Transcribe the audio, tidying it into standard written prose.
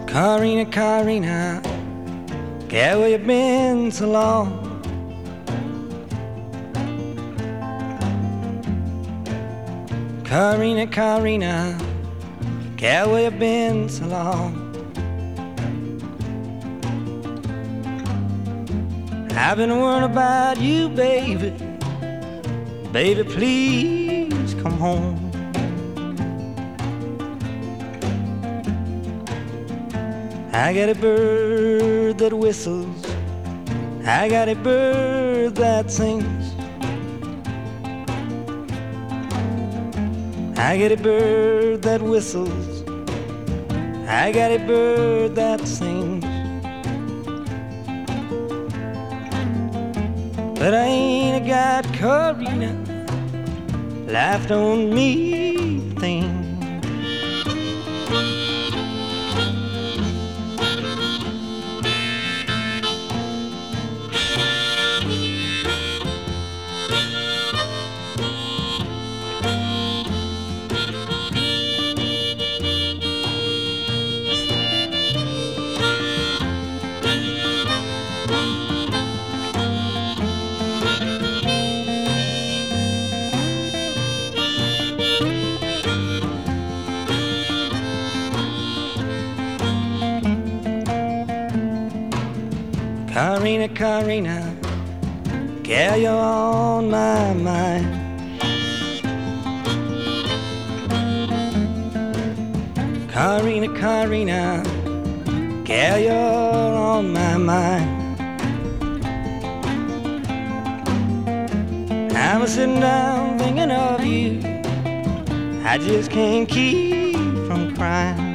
Carina, Carina, girl, where you been so long? Carina, Carina, girl, where you been so long? I've been worried about you, baby. Baby, please come home. I got a bird that whistles, I got a bird that sings, I got a bird that whistles, I got a bird that sings. But I ain't got Carina, life don't mean a thing. Carina, Carina, girl, you're on my mind. Carina, Carina, girl, you're on my mind. I'm sitting down thinking of you, I just can't keep from crying.